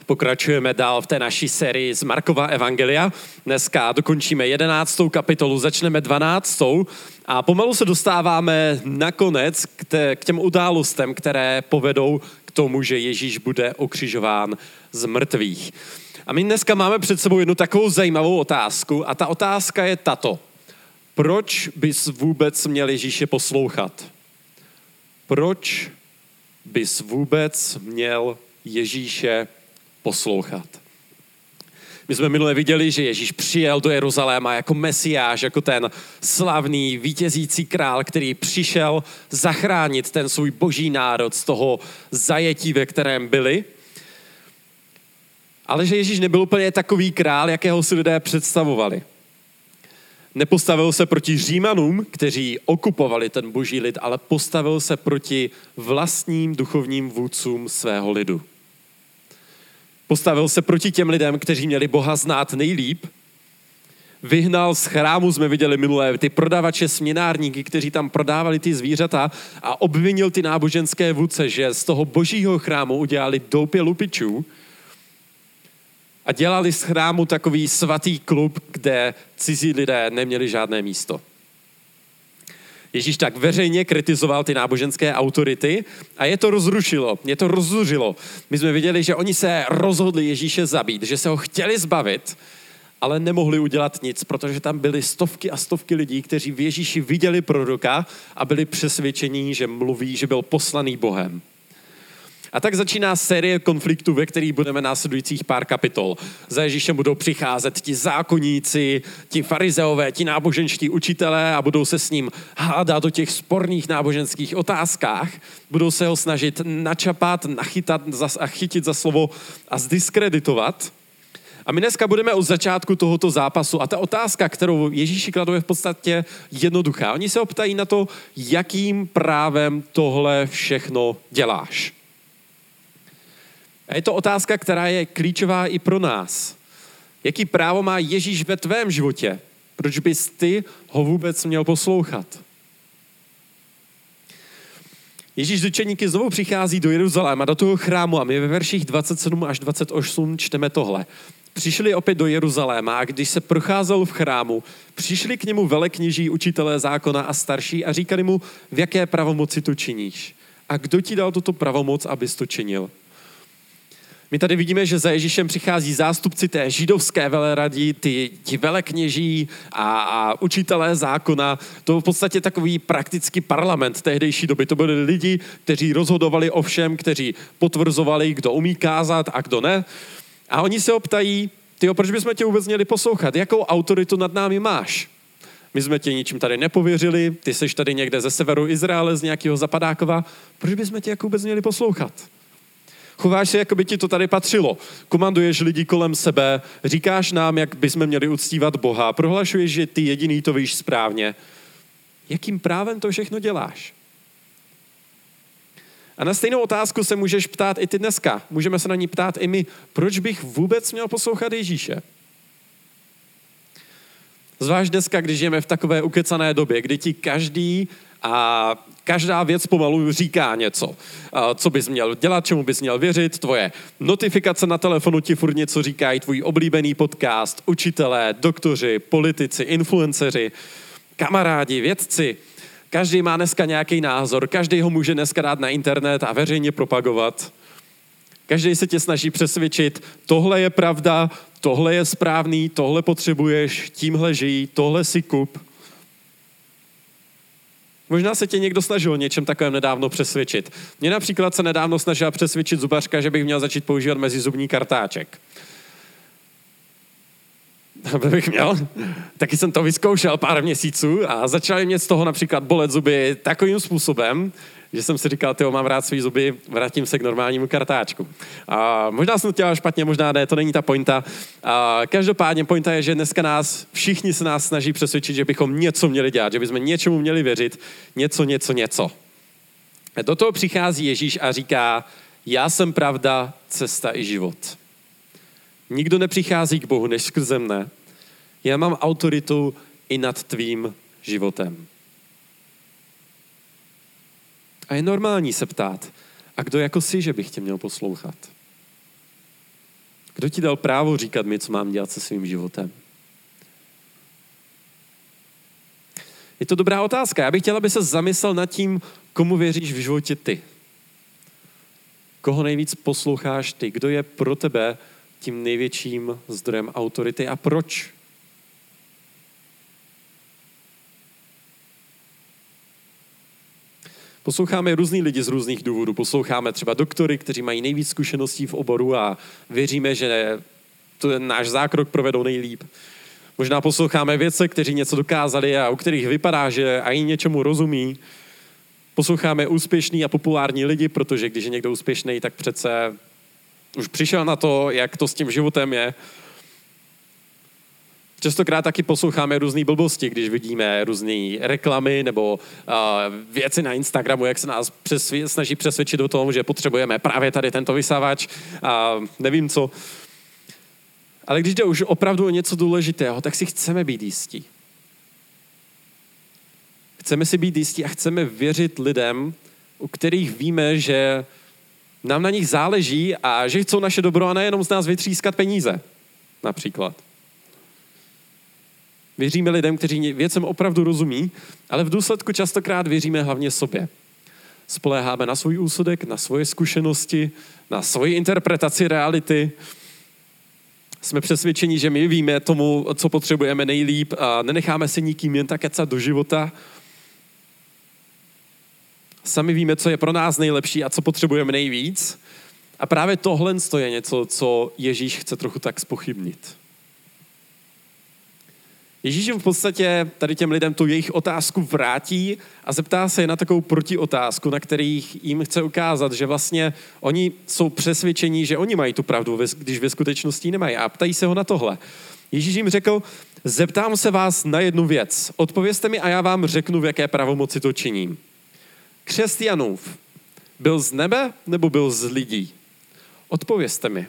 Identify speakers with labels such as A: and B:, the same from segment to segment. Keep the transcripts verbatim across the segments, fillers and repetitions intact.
A: Pokračujeme dál v té naší sérii z Markova evangelia. Dneska dokončíme jedenáctou kapitolu, začneme dvanáctou a pomalu se dostáváme nakonec k, té, k těm událostem, které povedou k tomu, že Ježíš bude ukřižován z mrtvých. A my dneska máme před sebou jednu takovou zajímavou otázku a ta otázka je tato. Proč bys vůbec měl Ježíše poslouchat? Proč bys vůbec měl Ježíše poslouchat? My jsme minule viděli, že Ježíš přijel do Jeruzaléma jako mesiáš, jako ten slavný vítězící král, který přišel zachránit ten svůj boží národ z toho zajetí, ve kterém byli. Ale že Ježíš nebyl úplně takový král, jakého si lidé představovali. Nepostavil se proti Římanům, kteří okupovali ten boží lid, ale postavil se proti vlastním duchovním vůdcům svého lidu. Postavil se proti těm lidem, kteří měli Boha znát nejlíp. Vyhnal z chrámu, jsme viděli minulé, ty prodavače, směnárníky, kteří tam prodávali ty zvířata a obvinil ty náboženské vůdce, že z toho božího chrámu udělali doupě lupičů a dělali z chrámu takový svatý klub, kde cizí lidé neměli žádné místo. Ježíš tak veřejně kritizoval ty náboženské autority a je to rozrušilo, je to rozzuřilo. My jsme viděli, že oni se rozhodli Ježíše zabít, že se ho chtěli zbavit, ale nemohli udělat nic, protože tam byly stovky a stovky lidí, kteří v Ježíši viděli proroka a byli přesvědčení, že mluví, že byl poslaný Bohem. A tak začíná série konfliktů, ve kterých budeme následujících pár kapitol. Za Ježíšem budou přicházet ti zákonníci, ti farizeové, ti náboženští učitelé a budou se s ním hádat o těch sporných náboženských otázkách. Budou se ho snažit načapat, nachytat a chytit za slovo a zdiskreditovat. A my dneska budeme od začátku tohoto zápasu a ta otázka, kterou Ježíši kladou, je v podstatě jednoduchá. Oni se optají na to, jakým právem tohle všechno děláš. A je to otázka, která je klíčová i pro nás. Jaký právo má Ježíš ve tvém životě? Proč bys ty ho vůbec měl poslouchat? Ježíš z učeníky znovu přichází do Jeruzaléma, do toho chrámu a my ve verších dvacet sedm až dvacet osm čteme tohle. Přišli opět do Jeruzaléma a když se procházel v chrámu, přišli k němu velekněží, učitelé zákona a starší a říkali mu, v jaké pravomoci to činíš? A kdo ti dal tuto pravomoc, abys to činil? My tady vidíme, že za Ježíšem přichází zástupci té židovské veleradí, ty, ti velekněží a, a učitelé zákona. To byl v podstatě takový praktický parlament tehdejší doby. To byli lidi, kteří rozhodovali o všem, kteří potvrzovali, kdo umí kázat a kdo ne. A oni se optají, tyjo, proč bychom tě vůbec měli poslouchat? Jakou autoritu nad námi máš? My jsme tě ničím tady nepověřili, ty seš tady někde ze severu Izraele, z nějakého Zapadákova. Proč bychom tě jako vůbec měli poslouchat? Chováš se, jako by ti to tady patřilo. Komanduješ lidi kolem sebe, říkáš nám, jak bychom měli uctívat Boha, prohlašuješ, že ty jediný to víš správně. Jakým právem to všechno děláš? A na stejnou otázku se můžeš ptát i ty dneska. Můžeme se na ní ptát i my, proč bych vůbec měl poslouchat Ježíše? Zvlášť dneska, když žijeme v takové ukecané době, kdy ti každý a každá věc pomalu říká něco, co bys měl dělat, čemu bys měl věřit, tvoje notifikace na telefonu ti furt něco říkají, tvůj oblíbený podcast, učitelé, doktoři, politici, influenceři, kamarádi, vědci. Každý má dneska nějaký názor, každý ho může dneska dát na internet a veřejně propagovat. Každý se tě snaží přesvědčit, tohle je pravda, tohle je správný, tohle potřebuješ, tímhle žij, tohle si kup. Možná se tě někdo snažil něčem takovém nedávno přesvědčit. Mě například se nedávno snažila přesvědčit zubařka, že bych měl začít používat mezizubní kartáček. Bych měl. Taky jsem to vyzkoušel pár měsíců a začaly mě z toho například bolet zuby takovým způsobem, že jsem si říkal, tyjo, mám rád svý zuby, vrátím se k normálnímu kartáčku. A možná jsem to dělal špatně, možná ne, to není ta pointa. A každopádně pointa je, že dneska nás, všichni se nás snaží přesvědčit, že bychom něco měli dělat, že bychom něčemu měli věřit, něco, něco, něco. A do toho přichází Ježíš a říká, já jsem pravda, cesta i život. Nikdo nepřichází k Bohu než skrze mne. Já mám autoritu i nad tvým životem. A je normální se ptát, a kdo jako jsi, že bych tě měl poslouchat? Kdo ti dal právo říkat mi, co mám dělat se svým životem? Je to dobrá otázka. Já bych chtěla, aby se zamyslel nad tím, komu věříš v životě ty. Koho nejvíc posloucháš ty? Kdo je pro tebe tím největším zdrojem autority a proč? Posloucháme různý lidi z různých důvodů. Posloucháme třeba doktory, kteří mají nejvíc zkušeností v oboru a věříme, že to náš zákrok provedou nejlíp. Možná posloucháme vědce, kteří něco dokázali a u kterých vypadá, že i něčemu rozumí. Posloucháme úspěšný a populární lidi, protože když je někdo úspěšný, tak přece už přišel na to, jak to s tím životem je. Častokrát taky posloucháme různé blbosti, když vidíme různé reklamy nebo uh, věci na Instagramu, jak se nás přesvě- snaží přesvědčit o tom, že potřebujeme právě tady tento vysávač a nevím co. Ale když jde už opravdu o něco důležitého, tak si chceme být jistí. Chceme si být jistí a chceme věřit lidem, u kterých víme, že nám na nich záleží a že chcou naše dobro a nejenom z nás vytřískat peníze, například. Věříme lidem, kteří věcem opravdu rozumí, ale v důsledku častokrát věříme hlavně sobě. Spoléháme na svůj úsudek, na svoje zkušenosti, na svoji interpretaci reality. Jsme přesvědčeni, že my víme tomu, co potřebujeme nejlíp a nenecháme se nikým jen tak kecat do života. Sami víme, co je pro nás nejlepší a co potřebujeme nejvíc. A právě tohle je něco, co Ježíš chce trochu tak zpochybnit. Ježíš jim v podstatě tady těm lidem tu jejich otázku vrátí a zeptá se je na takovou protiotázku, na kterých jim chce ukázat, že vlastně oni jsou přesvědčení, že oni mají tu pravdu, když ve skutečnosti nemají. A ptají se ho na tohle. Ježíš jim řekl, zeptám se vás na jednu věc. Odpovězte mi a já vám řeknu, v jaké pravomoci to činím. Křest Janův byl z nebe nebo byl z lidí? Odpovězte mi.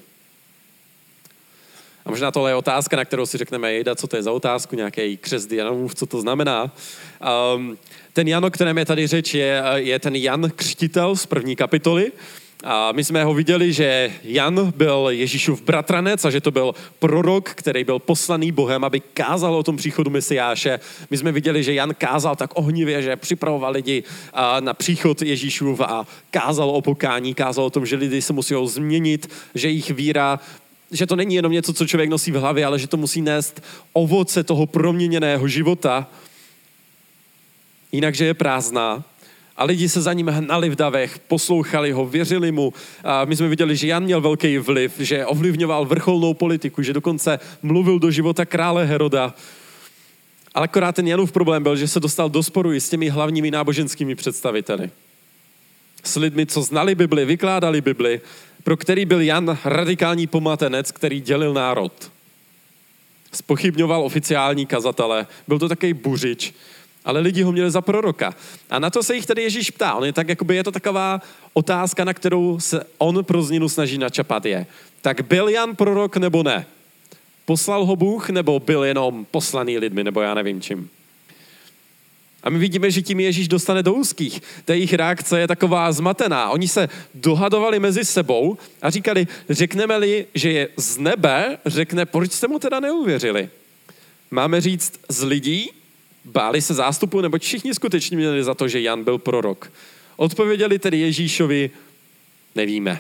A: A možná tohle je otázka, na kterou si řekneme, jejda, co to je za otázku, nějaký křest Janův, co to znamená. Um, ten Jan, o kterém je tady řeč, je, je ten Jan Křtitel z první kapitoly. A my jsme ho viděli, že Jan byl Ježíšův bratranec a že to byl prorok, který byl poslaný Bohem, aby kázal o tom příchodu Mesiáše. My jsme viděli, že Jan kázal tak ohnivě, že připravoval lidi na příchod Ježíšův a kázal o pokání, kázal o tom, že lidi se musí změnit, že jejich víra, že to není jenom něco, co člověk nosí v hlavě, ale že to musí nést ovoce toho proměněného života. Jinak, že je prázdná. A lidi se za ním hnali v davech, poslouchali ho, věřili mu. A my jsme viděli, že Jan měl velký vliv, že ovlivňoval vrcholnou politiku, že dokonce mluvil do života krále Heroda. Ale akorát ten Janův problém byl, že se dostal do sporu i s těmi hlavními náboženskými představiteli. S lidmi, co znali Bibli, vykládali Bibli, pro který byl Jan radikální pomatenec, který dělil národ. Zpochybňoval oficiální kazatele, byl to takový buřič, ale lidi ho měli za proroka. A na to se jich tady Ježíš ptá. On je, tak, jakoby je to taková otázka, na kterou se on pro změnu snaží načapat je. Tak byl Jan prorok nebo ne? Poslal ho Bůh nebo byl jenom poslaný lidmi, nebo já nevím čím? A my vidíme, že tím Ježíš dostane do úzkých. Ta jejich reakce je taková zmatená. Oni se dohadovali mezi sebou a říkali, řekneme-li, že je z nebe, řekne, proč jste mu teda neuvěřili? Máme říct z lidí? Báli se zástupu, nebo všichni skutečně měli za to, že Jan byl prorok. Odpověděli tedy Ježíšovi, nevíme.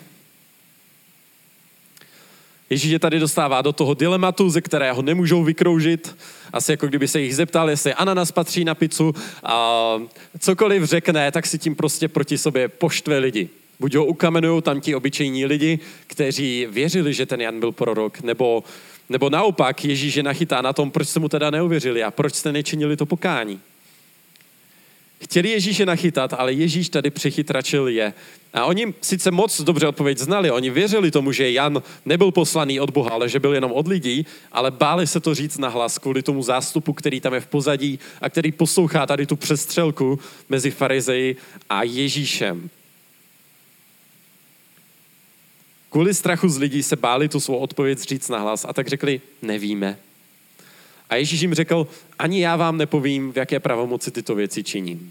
A: Ježíš je tady dostává do toho dilematu, ze kterého nemůžou vykroužit. Asi jako kdyby se jich zeptal, jestli ananas patří na pizzu a cokoliv řekne, tak si tím prostě proti sobě poštve lidi. Buď ho ukamenujou tam ti obyčejní lidi, kteří věřili, že ten Jan byl prorok, nebo, nebo naopak Ježíš je nachytá na tom, proč jste mu teda neuvěřili a proč jste nečinili to pokání. Chtěli Ježíše nachytat, ale Ježíš tady přechytračil je. A oni sice moc dobře odpověď znali, oni věřili tomu, že Jan nebyl poslaný od Boha, ale že byl jenom od lidí, ale báli se to říct nahlas kvůli tomu zástupu, který tam je v pozadí a který poslouchá tady tu přestřelku mezi farizeji a Ježíšem. Kvůli strachu z lidí se báli tu svou odpověď říct nahlas a tak řekli, nevíme. A Ježíš jim řekl, ani já vám nepovím, v jaké pravomoci tyto věci činím.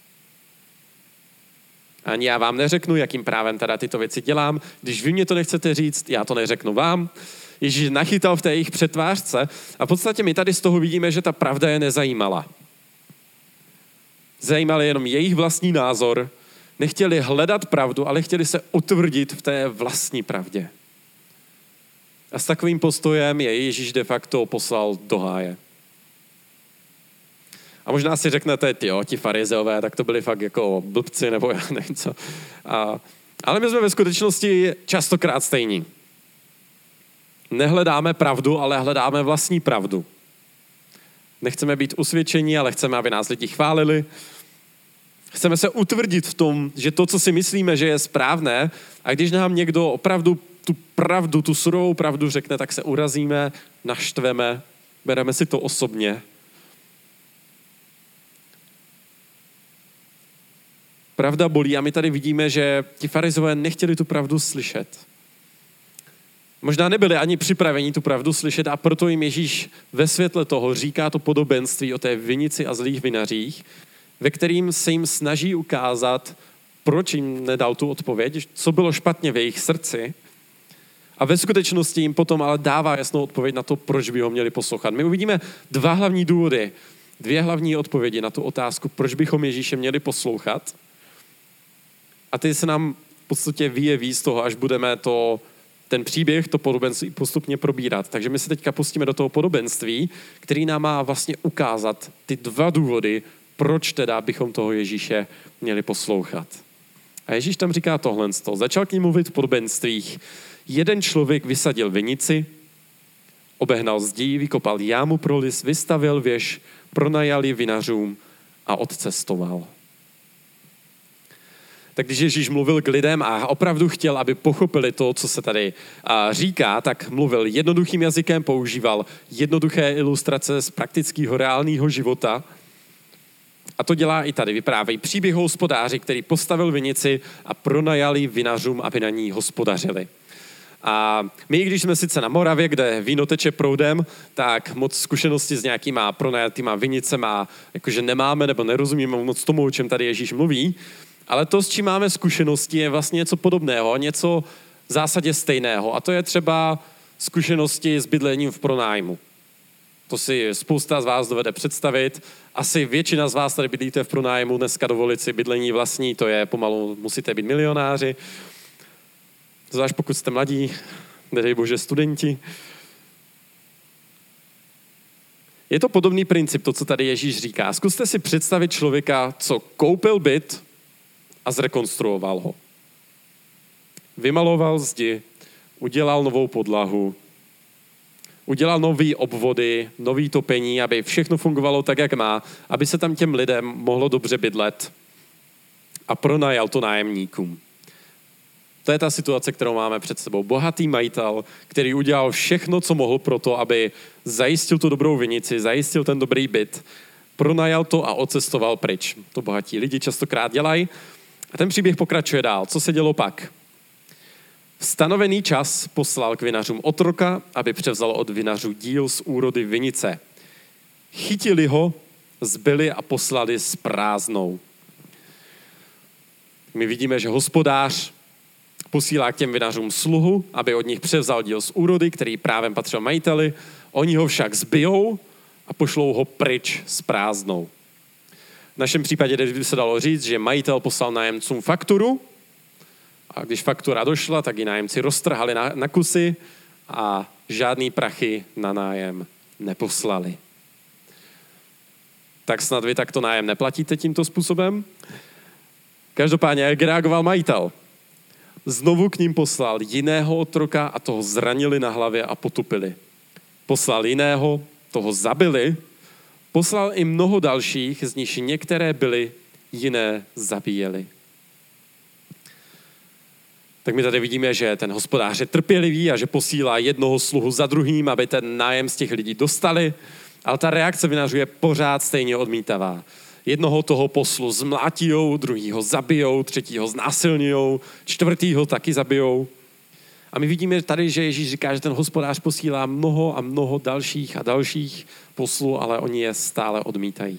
A: Ani já vám neřeknu, jakým právem teda tyto věci dělám. Když vy mě to nechcete říct, já to neřeknu vám. Ježíš nachytal v té jejich přetvářce a v podstatě my tady z toho vidíme, že ta pravda je nezajímala. Zajímal jenom jejich vlastní názor, nechtěli hledat pravdu, ale chtěli se utvrdit v té vlastní pravdě. A s takovým postojem je Ježíš de facto poslal do háje. A možná si řeknete, tyjo, ti farizeové, tak to byli fakt jako blbci, nebo já nevím co. A, ale my jsme ve skutečnosti častokrát stejní. Nehledáme pravdu, ale hledáme vlastní pravdu. Nechceme být usvědčení, ale chceme, aby nás lidi chválili. Chceme se utvrdit v tom, že to, co si myslíme, že je správné, a když nám někdo opravdu tu pravdu, tu surovou pravdu řekne, tak se urazíme, naštveme, bereme si to osobně. Pravda bolí a my tady vidíme, že ti farizové nechtěli tu pravdu slyšet. Možná nebyli ani připraveni tu pravdu slyšet a proto jim Ježíš ve světle toho říká to podobenství o té vinici a zlých vinařích, ve kterým se jim snaží ukázat, proč jim nedal tu odpověď, co bylo špatně v jejich srdci. A ve skutečnosti jim potom ale dává jasnou odpověď na to, proč by ho měli poslouchat. My uvidíme dva hlavní důvody, dvě hlavní odpovědi na tu otázku, proč bychom Ježíše měli poslouchat. A ty se nám v podstatě vyjeví z toho, až budeme to, ten příběh, to podobenství postupně probírat. Takže my se teďka pustíme do toho podobenství, který nám má vlastně ukázat ty dva důvody, proč teda bychom toho Ježíše měli poslouchat. A Ježíš tam říká tohle. Začal k ním mluvit v podobenstvích. Jeden člověk vysadil vinici, obehnal zdí, vykopal jámu pro lis, vystavil věž, pronajal ji vinařům a odcestoval. Tak když Ježíš mluvil k lidem a opravdu chtěl, aby pochopili to, co se tady říká, tak mluvil jednoduchým jazykem, používal jednoduché ilustrace z praktického reálného života. A to dělá i tady. Vyprávějí příběh hospodáři, který postavil vinici a pronajal ji vinařům, aby na ní hospodařili. A my, když jsme sice na Moravě, kde víno teče proudem, tak moc zkušenosti s nějakýma pronajatýma vinicema jakože nemáme nebo nerozumíme moc tomu, o čem tady Ježíš mluví. Ale to, s čím máme zkušenosti, je vlastně něco podobného, něco v zásadě stejného. A to je třeba zkušenosti s bydlením v pronájmu. To si spousta z vás dovede představit. Asi většina z vás tady bydlíte v pronájmu, dneska dovolit si bydlení vlastní, to je pomalu, musíte být milionáři. Zvlášť pokud jste mladí, nedej bože studenti. Je to podobný princip, to, co tady Ježíš říká. Zkuste si představit člověka, co koupil byt a zrekonstruoval ho. Vymaloval zdi, udělal novou podlahu, udělal nový obvody, nový topení, aby všechno fungovalo tak, jak má, aby se tam těm lidem mohlo dobře bydlet a pronajal to nájemníkům. To je ta situace, kterou máme před sebou. Bohatý majitel, který udělal všechno, co mohl pro to, aby zajistil tu dobrou vinici, zajistil ten dobrý byt, pronajal to a odcestoval pryč. To bohatí lidi častokrát dělají. A ten příběh pokračuje dál. Co se dělo pak? V stanovený čas poslal k vinařům otroka, aby převzal od vinařů díl z úrody vinice. Chytili ho, zbyli a poslali s prázdnou. My vidíme, že hospodář posílá k těm vinařům sluhu, aby od nich převzal díl z úrody, který právem patřil majiteli. Oni ho však zbijou a pošlou ho pryč s prázdnou. V našem případě by se dalo říct, že majitel poslal nájemcům fakturu a když faktura došla, tak ji nájemci roztrhali na, na kusy a žádný prachy na nájem neposlali. Tak snad vy takto nájem neplatíte tímto způsobem? Každopádně, jak reagoval majitel? Znovu k ním poslal jiného otroka a toho zranili na hlavě a potupili. Poslal jiného, toho zabili, poslal i mnoho dalších, z nich některé byly, jiné zabíjeli. Tak my tady vidíme, že ten hospodář je trpělivý a že posílá jednoho sluhu za druhým, aby ten nájem z těch lidí dostali, ale ta reakce vinařů je pořád stejně odmítavá. Jednoho toho poslu zmlátijou, druhýho zabijou, třetího znásilňujou, čtvrtýho taky zabijou. A my vidíme tady, že Ježíš říká, že ten hospodář posílá mnoho a mnoho dalších a dalších poslů, ale oni je stále odmítají.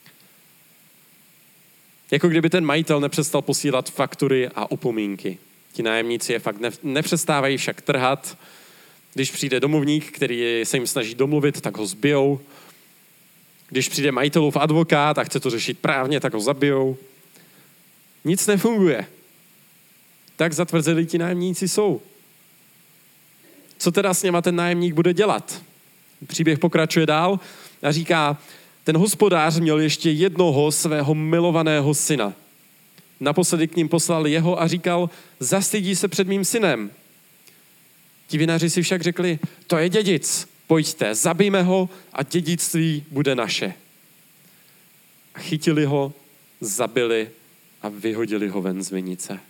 A: Jako kdyby ten majitel nepřestal posílat faktury a upomínky. Ti nájemníci je fakt nepřestávají však trhat, Když přijde domovník, který se jim snaží domluvit, tak ho zbijou. Když přijde majitelův advokát a chce to řešit právně, tak ho zabijou. Nic nefunguje. Tak zatvrzelí ti nájemníci jsou. Co teda s něma ten nájemník bude dělat? Příběh pokračuje dál a říká, ten hospodář měl ještě jednoho svého milovaného syna. Naposledy k ním poslal jeho a říkal, zastydí se před mým synem. Ti vinaři si však řekli, to je dědic, pojďte, zabijme ho a dědictví bude naše. A chytili ho, zabili a vyhodili ho ven z vinice.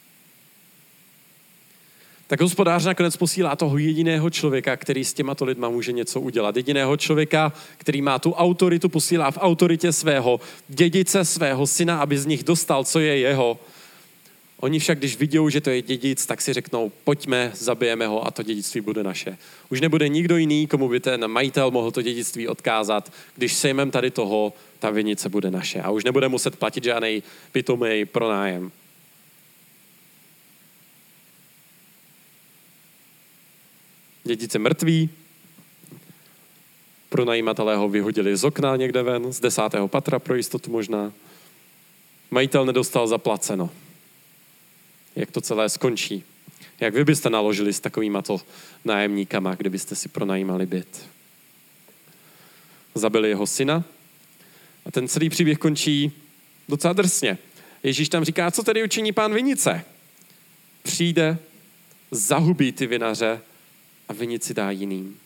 A: Tak hospodář nakonec posílá toho jediného člověka, který s těmato lidma může něco udělat. Jediného člověka, který má tu autoritu, posílá v autoritě svého dědice, svého syna, aby z nich dostal, co je jeho. Oni však, když vidějí, že to je dědic, tak si řeknou, pojďme, zabijeme ho a to dědictví bude naše. Už nebude nikdo jiný, komu by ten majitel mohl to dědictví odkázat. Když sejmeme tady toho, ta vinice bude naše. A už nebude muset platit žádnej pitomej pronájem. Dědic je mrtvý, pronajímatelé ho vyhodili z okna někde ven, z desátého patra pro jistotu možná. Majitel nedostal zaplaceno. Jak to celé skončí? Jak vy byste naložili s takovýmato nájemníkama, kdybyste si pronajímali byt? Zabili jeho syna a ten celý příběh končí docela drsně. Ježíš tam říká, co tedy učiní pán vinice? Přijde, zahubí ty vinaře a vinici dá jiným.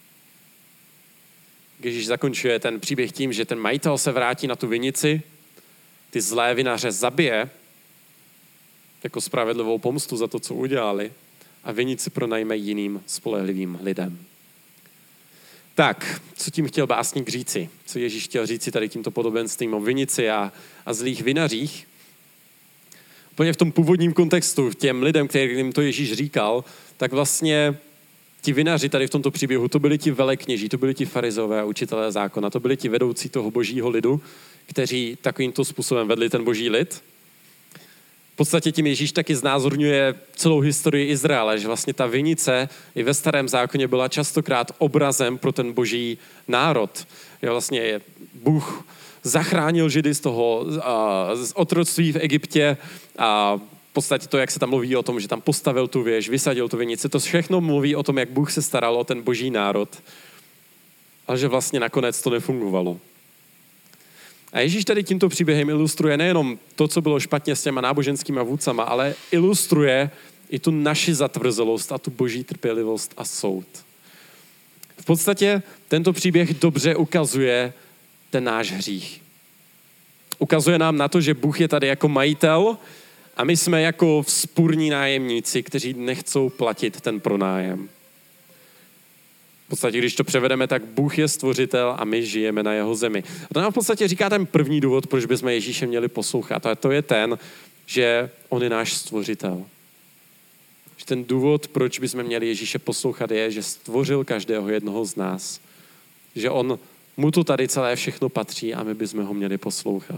A: Ježíš zakončuje ten příběh tím, že ten majitel se vrátí na tu vinici, ty zlé vinaře zabije jako spravedlivou pomstu za to, co udělali a vinici pronajme jiným spolehlivým lidem. Tak, co tím chtěl básník říci? Co Ježíš chtěl říci tady tímto podobenstvím o vinici a, a zlých vinařích? Úplně v tom původním kontextu, těm lidem, kterým to Ježíš říkal, tak vlastně ti vinaři tady v tomto příběhu, to byli ti velekněží, to byli ti farizové a učitelé zákona, to byli ti vedoucí toho božího lidu, kteří takovýmto způsobem vedli ten boží lid. V podstatě tím Ježíš taky znázorňuje celou historii Izraele, že vlastně ta vinice i ve starém zákoně byla častokrát obrazem pro ten boží národ. Je vlastně Bůh zachránil Židy z toho z otroctví v Egyptě a v podstatě to, jak se tam mluví o tom, že tam postavil tu věž, vysadil tu vinici, to všechno mluví o tom, jak Bůh se staral o ten boží národ, ale že vlastně nakonec to nefungovalo. A Ježíš tady tímto příběhem ilustruje nejenom to, co bylo špatně s těma náboženskýma vůdcama, ale ilustruje i tu naši zatvrzelost a tu boží trpělivost a soud. V podstatě tento příběh dobře ukazuje ten náš hřích. Ukazuje nám na to, že Bůh je tady jako majitel a my jsme jako vzpůrní nájemníci, kteří nechcou platit ten pronájem. V podstatě, když to převedeme, tak Bůh je stvořitel a my žijeme na jeho zemi. A to nám v podstatě říká ten první důvod, proč bychom Ježíše měli poslouchat. A to je ten, že on je náš stvořitel. Že ten důvod, proč bychom měli Ježíše poslouchat, je, že stvořil každého jednoho z nás. Že on, mu to tady celé všechno patří a my bychom ho měli poslouchat.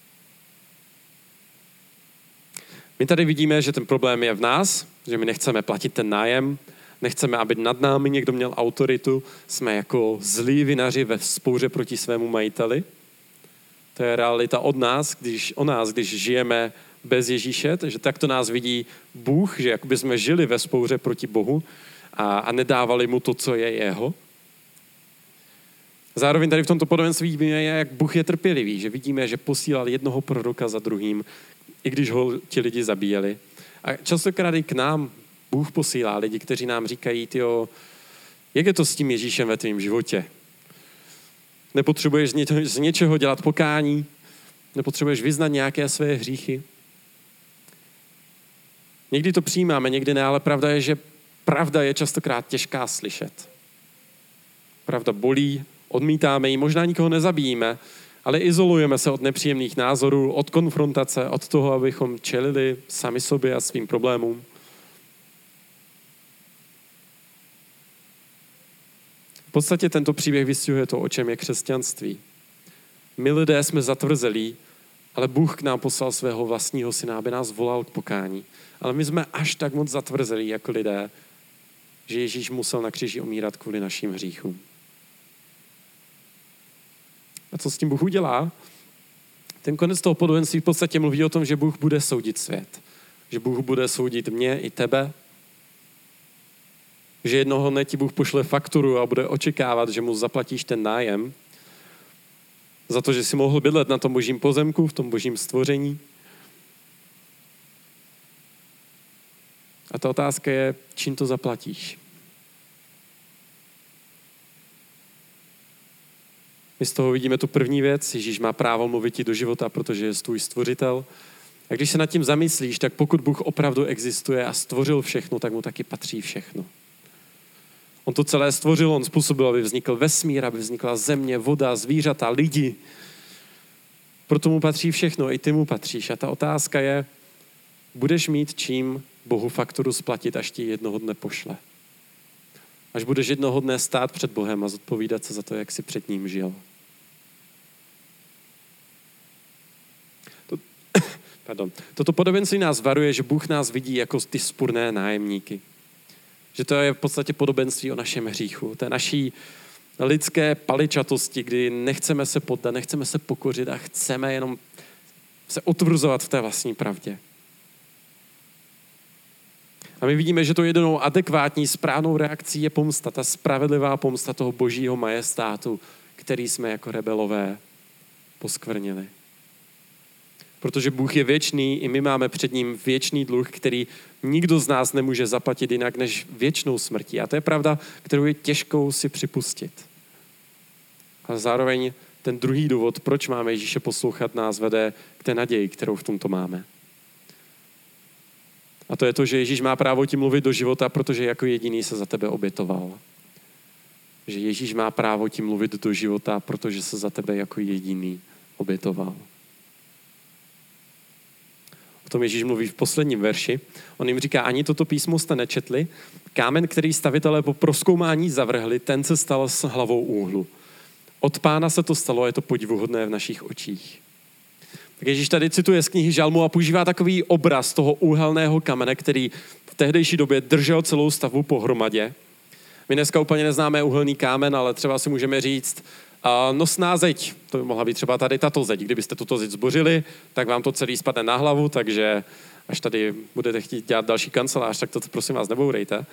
A: My tady vidíme, že ten problém je v nás, že my nechceme platit ten nájem, nechceme, aby nad námi někdo měl autoritu, jsme jako zlí vinaři ve vzpouře proti svému majiteli. To je realita od nás, když, o nás, když žijeme bez Ježíše, takže tak to nás vidí Bůh, že jakoby jsme žili ve vzpouře proti Bohu a, a nedávali mu to, co je jeho. Zároveň tady v tomto podobenství vidíme, jak Bůh je trpělivý, že vidíme, že posílal jednoho proroka za druhým, i když ho ti lidi zabíjeli. A častokrát i k nám Bůh posílá lidi, kteří nám říkají, tyjo, jak je to s tím Ježíšem ve tvém životě? Nepotřebuješ z, ně, z něčeho dělat pokání? Nepotřebuješ vyznat nějaké své hříchy? Někdy to přijímáme, někdy ne, ale pravda je, že pravda je častokrát těžká slyšet. Pravda bolí, odmítáme ji, možná nikoho nezabijíme, ale izolujeme se od nepříjemných názorů, od konfrontace, od toho, abychom čelili sami sobě a svým problémům. V podstatě tento příběh vystihuje to, o čem je křesťanství. My lidé jsme zatvrzelí, ale Bůh k nám poslal svého vlastního syna, aby nás volal k pokání. Ale my jsme až tak moc zatvrzelí jako lidé, že Ježíš musel na kříži umírat kvůli našim hříchům. A co s tím Bůh udělá? Ten konec toho podobenství v podstatě mluví o tom, že Bůh bude soudit svět. Že Bůh bude soudit mě i tebe. Že jednoho dne ti Bůh pošle fakturu a bude očekávat, že mu zaplatíš ten nájem za to, že jsi mohl bydlet na tom božím pozemku, v tom božím stvoření. A ta otázka je, čím to zaplatíš? My z toho vidíme tu první věc. Ježíš má právo mluvit ti do života, protože je tvůj stvořitel. A když se nad tím zamyslíš, tak pokud Bůh opravdu existuje a stvořil všechno, tak mu taky patří všechno. On to celé stvořil, on způsobil, aby vznikl vesmír, aby vznikla země, voda, zvířata, lidi. Proto mu patří všechno, i ty mu patříš. A ta otázka je, budeš mít čím Bohu fakturu splatit, až ti jednoho dne pošle. Až budeš jednoho dne stát před Bohem a zodpovídat se za to, jak jsi před ním žil. To, pardon. Toto podobenství nás varuje, že Bůh nás vidí jako ty spurné nájemníky. Že to je v podstatě podobenství o našem hříchu, té naší lidské paličatosti, kdy nechceme se poddat, nechceme se pokořit a chceme jenom se utvrzovat v té vlastní pravdě. A my vidíme, že to jedinou adekvátní, správnou reakcí je pomsta, ta spravedlivá pomsta toho božího majestátu, který jsme jako rebelové poskvrnili. Protože Bůh je věčný, i my máme před ním věčný dluh, který nikdo z nás nemůže zaplatit jinak než věčnou smrtí. A to je pravda, kterou je těžkou si připustit. A zároveň ten druhý důvod, proč máme Ježíše poslouchat, nás vede k té naději, kterou v tomto máme. A to je to, že Ježíš má právo ti mluvit do života, protože jako jediný se za tebe obětoval. Že Ježíš má právo ti mluvit do života, protože se za tebe jako jediný obětoval. O tom Ježíš mluví v posledním verši. On jim říká, ani toto písmo jste nečetli. Kámen, který stavitelé po prozkoumání zavrhli, ten se stal s hlavou úhlu. Od Pána se to stalo, je to podivuhodné v našich očích. Tak Ježíš tady cituje z knihy Žalmu a používá takový obraz toho úhelného kamene, který v tehdejší době držel celou stavbu pohromadě. My dneska úplně neznáme úhelný kámen, ale třeba si můžeme říct uh, nosná zeď. To by mohla být třeba tady tato zeď. Kdybyste tuto zeď zbořili, tak vám to celý spadne na hlavu, takže až tady budete chtít dělat další kancelář, tak to prosím vás nebourejte.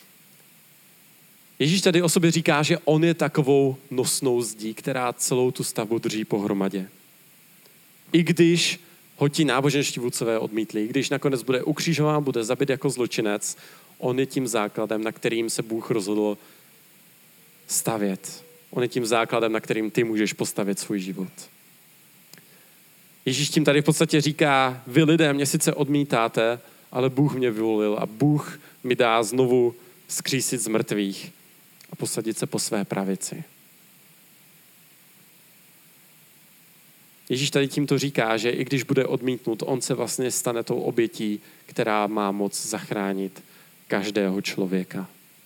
A: Ježíš tady o sobě říká, že on je takovou nosnou zdí, která celou tu stavbu drží pohromadě. I když ho ti náboženští vůdcové odmítli, když nakonec bude ukřižován, bude zabit jako zločinec, on je tím základem, na kterým se Bůh rozhodl stavět. On je tím základem, na kterým ty můžeš postavit svůj život. Ježíš tím tady v podstatě říká, vy lidé mě sice odmítáte, ale Bůh mě vyvolil a Bůh mi dá znovu vzkřísit z mrtvých a posadit se po své pravici. Ježíš tady tímto říká, že i když bude odmítnut, on se vlastně stane tou obětí, která má moc zachránit každého člověka.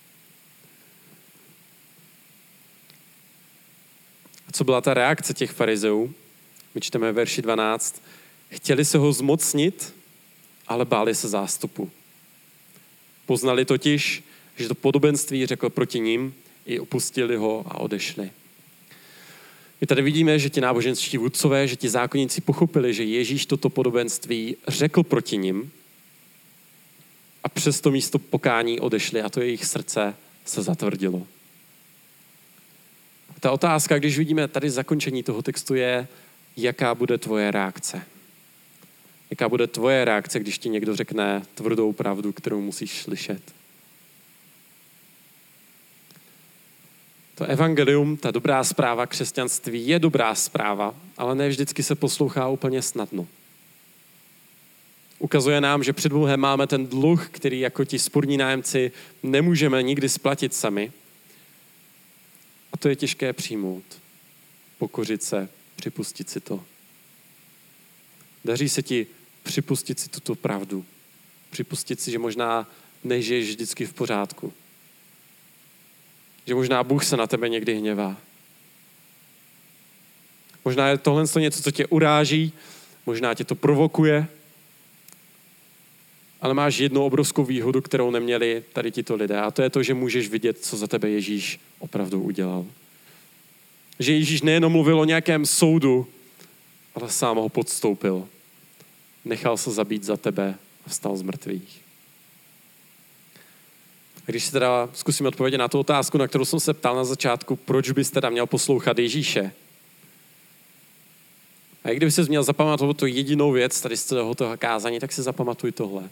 A: A co byla ta reakce těch farizeů? My čteme verši dvanáct. Chtěli se ho zmocnit, ale báli se zástupu. Poznali totiž, že to podobenství řekl proti nim, i opustili ho a odešli. My tady vidíme, že ti náboženští vůdcové, že ti zákonníci pochopili, že Ježíš toto podobenství řekl proti nim a přesto místo pokání odešli a to jejich srdce se zatvrdilo. Ta otázka, když vidíme tady zakončení toho textu, je, jaká bude tvoje reakce. Jaká bude tvoje reakce, když ti někdo řekne tvrdou pravdu, kterou musíš slyšet. To evangelium, ta dobrá zpráva křesťanství je dobrá zpráva, ale ne vždycky se poslouchá úplně snadno. Ukazuje nám, že před Bohem máme ten dluh, který jako ti spurní nájemci nemůžeme nikdy splatit sami. A to je těžké přijmout. Pokořit se, připustit si to. Daří se ti připustit si tuto pravdu. Připustit si, že možná nežiješ vždycky v pořádku. Že možná Bůh se na tebe někdy hněvá. Možná je tohle něco, co tě uráží, možná tě to provokuje, Ale máš jednu obrovskou výhodu, kterou neměli tady tito lidé. A to je to, že můžeš vidět, co za tebe Ježíš opravdu udělal. Že Ježíš nejenom mluvil o nějakém soudu, ale sám ho podstoupil. Nechal se zabít za tebe a vstal z mrtvých. Když si teda zkusím odpovědět na tu otázku, na kterou jsem se ptal na začátku, proč bys teda měl poslouchat Ježíše? A i kdyby jsi měl zapamatovat tu jedinou věc tady z toho kázání, tak si zapamatuj tohle.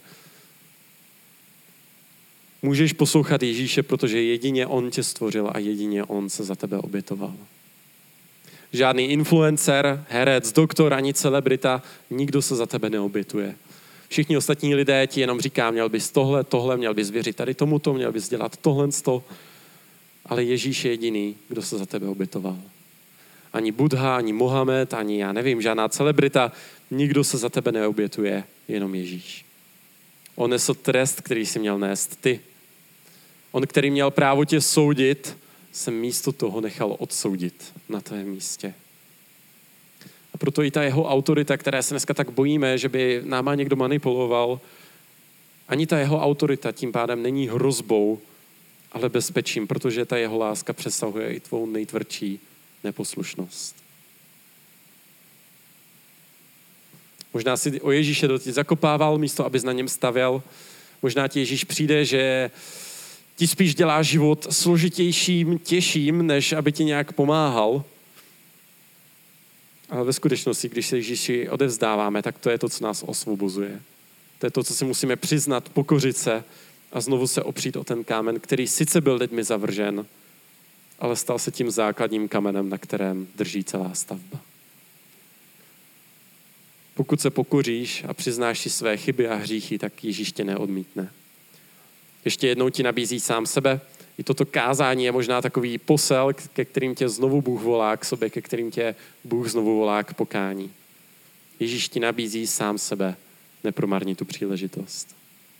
A: Můžeš poslouchat Ježíše, protože jedině on tě stvořil a jedině on se za tebe obětoval. Žádný influencer, herec, doktor ani celebrita, nikdo se za tebe neobětuje. Všichni ostatní lidé ti jenom říká, měl bys tohle, tohle, měl bys věřit tady tomuto, měl bys dělat tohle, to. Ale Ježíš je jediný, kdo se za tebe obětoval. Ani Buddha, ani Mohamed, ani já nevím, žádná celebrita, nikdo se za tebe neobětuje, jenom Ježíš. On nesl trest, který jsi měl nést ty. On, který měl právo tě soudit, se místo toho nechal odsoudit na tvém místě. A proto i ta jeho autorita, které se dneska tak bojíme, že by náma někdo manipuloval, ani ta jeho autorita tím pádem není hrozbou, ale bezpečím, protože ta jeho láska přesahuje i tvou nejtvrdší neposlušnost. Možná si o Ježíše do tě zakopával místo, abys na něm stavěl. Možná ti Ježíš přijde, že ti spíš dělá život složitějším, těžším, než aby ti nějak pomáhal. Ale ve skutečnosti, když se Ježíši odevzdáváme, tak to je to, co nás osvobozuje. To je to, co si musíme přiznat, pokořit se a znovu se opřít o ten kámen, který sice byl lidmi zavržen, ale stal se tím základním kamenem, na kterém drží celá stavba. Pokud se pokoříš a přiznáš si své chyby a hříchy, tak Ježíš tě neodmítne. Ještě jednou ti nabízí sám sebe. I toto kázání je možná takový posel, ke kterým tě znovu Bůh volá k sobě, ke kterým tě Bůh znovu volá k pokání. Ježíš ti nabízí sám sebe. Nepromarni tu příležitost.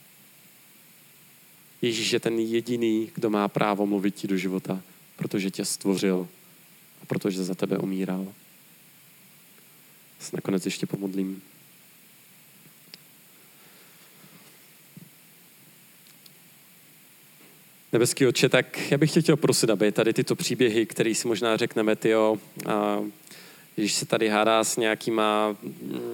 A: Ježíš je ten jediný, kdo má právo mluvit ti do života, protože tě stvořil a protože za tebe umíral. Se nakonec ještě pomodlím. Nebeský Otče, tak já bych tě chtěl prosit, aby tady tyto příběhy, které si možná řekneme, tyjo, a když se tady hádá s nějakýma a,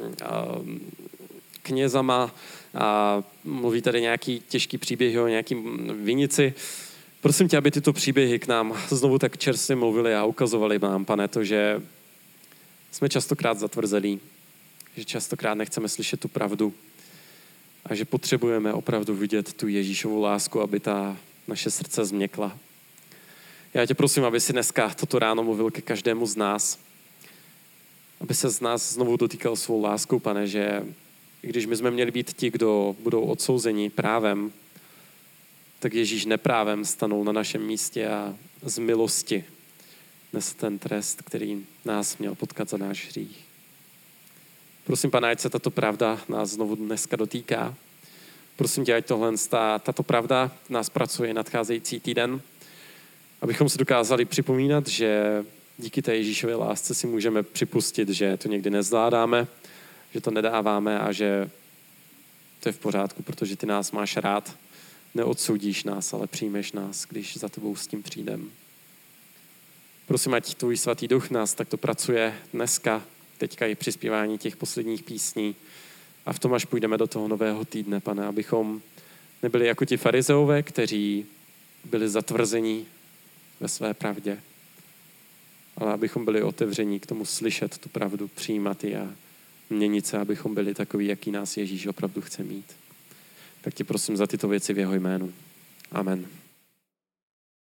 A: knězama a mluví tady nějaký těžký příběhy o nějakým vinici, prosím tě, aby tyto příběhy k nám znovu tak čerstvě mluvili a ukazovali nám, Pane, to, že jsme častokrát zatvrzelí, že častokrát nechceme slyšet tu pravdu a že potřebujeme opravdu vidět tu Ježíšovu lásku, aby ta naše srdce změkla. Já tě prosím, aby si dneska toto ráno mluvil ke každému z nás, aby se z nás znovu dotýkal svou láskou, Pane, že i když my jsme měli být ti, kdo budou odsouzeni právem, tak Ježíš neprávem stanou na našem místě a z milosti nesl ten trest, který nás měl potkat za náš hřích. Prosím, Pane, ať se tato pravda nás znovu dneska dotýká. Prosím tě, ať tohle, tato pravda nás pracuje nadcházející týden, abychom si dokázali připomínat, že díky té Ježíšově lásce si můžeme připustit, že to někdy nezvládáme, že to nedáváme a že to je v pořádku, protože ty nás máš rád. Neodsoudíš nás, ale přijmeš nás, když za tebou s tím přijdem. Prosím, ať tvůj svatý duch nás takto pracuje dneska, teďka i při zpívání těch posledních písní a v tom, až půjdeme do toho nového týdne, Pane, abychom nebyli jako ti farizeové, kteří byli zatvrzení ve své pravdě, ale abychom byli otevření k tomu slyšet tu pravdu, přijímat ji a měnit se, abychom byli takový, jaký nás Ježíš opravdu chce mít. Tak tě prosím za tyto věci v jeho jménu. Amen.